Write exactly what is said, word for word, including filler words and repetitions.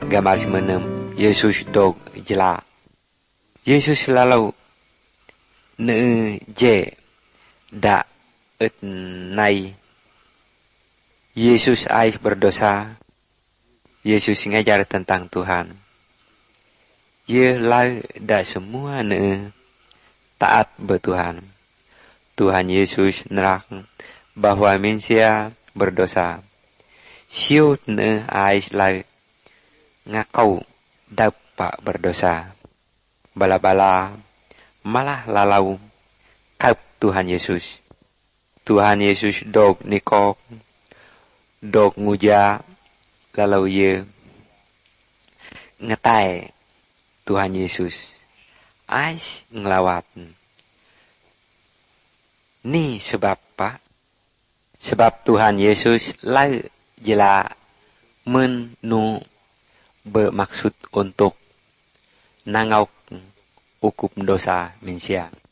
gambar semenem Yesus dog jela. Yesus selalu ne je da et nai. Yesus ais berdosa. Yesus ngajar tentang Tuhan. Ye lai da semua ne taat bertuhan. Tuhan Yesus nerang bahwa manusia berdosa. Siut ne ais lai ngakau dapat berdosa. Bala-bala malah lalau kap Tuhan Yesus. Tuhan Yesus dog nikok dog nguja lalau ye ngetai Tuhan Yesus ais ngelawat. Ni sebab pak sebab Tuhan Yesus lai jela menu bermaksud untuk nangau hukum dosa manusia.